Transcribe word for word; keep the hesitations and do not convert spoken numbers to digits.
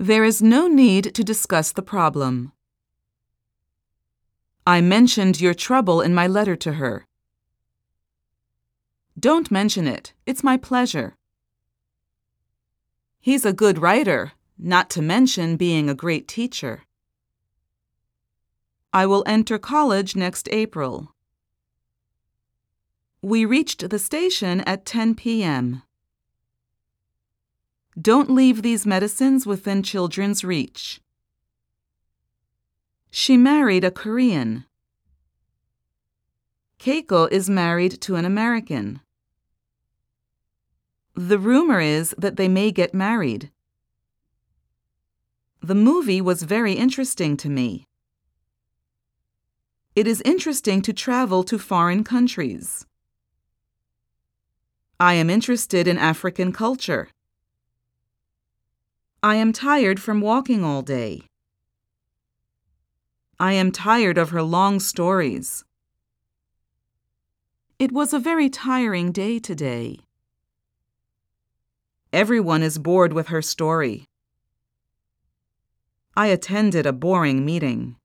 There is no need to discuss the problem. I mentioned your trouble in my letter to her. Don't mention it. It's my pleasure. He's a good writer, not to mention being a great teacher. I will enter college next April. We reached the station at ten p.m. Don't leave these medicines within children's reach. She married a Korean. Keiko is married to an American. The rumor is that they may get married. The movie was very interesting to me. It is interesting to travel to foreign countries. I am interested in African culture. I am tired from walking all day. I am tired of her long stories. It was a very tiring day today. Everyone is bored with her story. I attended a boring meeting.